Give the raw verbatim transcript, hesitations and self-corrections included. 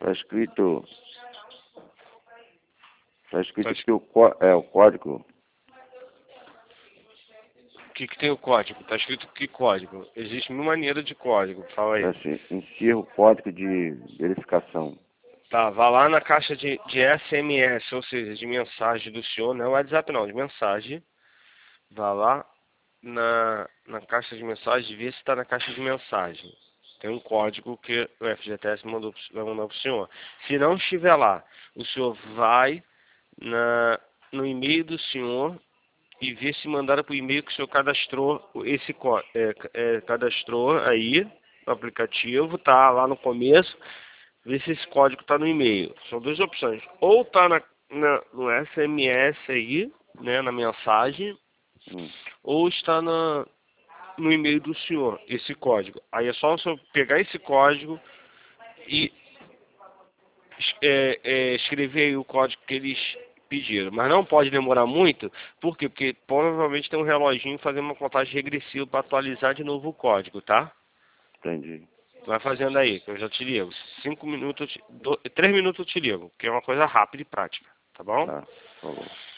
Tá escrito. Tá escrito Tá que o, có- é, o código. O que, que tem o código? Tá escrito que código? Existe mil maneiras de código. Fala aí. É assim, insira o código de verificação. Tá, vá lá na caixa de, de S M S, ou seja, de mensagem do senhor, não é WhatsApp não, de mensagem. Vá lá na, na caixa de mensagem e vê se está na caixa de mensagem. Tem um código que o F G T S mandou, vai mandar para o senhor. Se não estiver lá, o senhor vai na, no e-mail do senhor e vê se mandaram para o e-mail que o senhor cadastrou esse có- é, é, cadastrou aí no aplicativo, tá lá no começo. Ver se esse código está no e-mail. São duas opções. Ou está na, na, no S M S aí, né, na mensagem, Hum. ou está na, no e-mail do senhor, esse código. Aí é só o senhor pegar esse código e é, é, escrever aí o código que eles pediram. Mas não pode demorar muito, por quê? Porque provavelmente tem um reloginho fazendo uma contagem regressiva para atualizar de novo o código, tá? Entendi. Vai fazendo aí, que eu já te ligo. Cinco minutos, do, três minutos eu te ligo, que é uma coisa rápida e prática, tá bom? Tá, falou.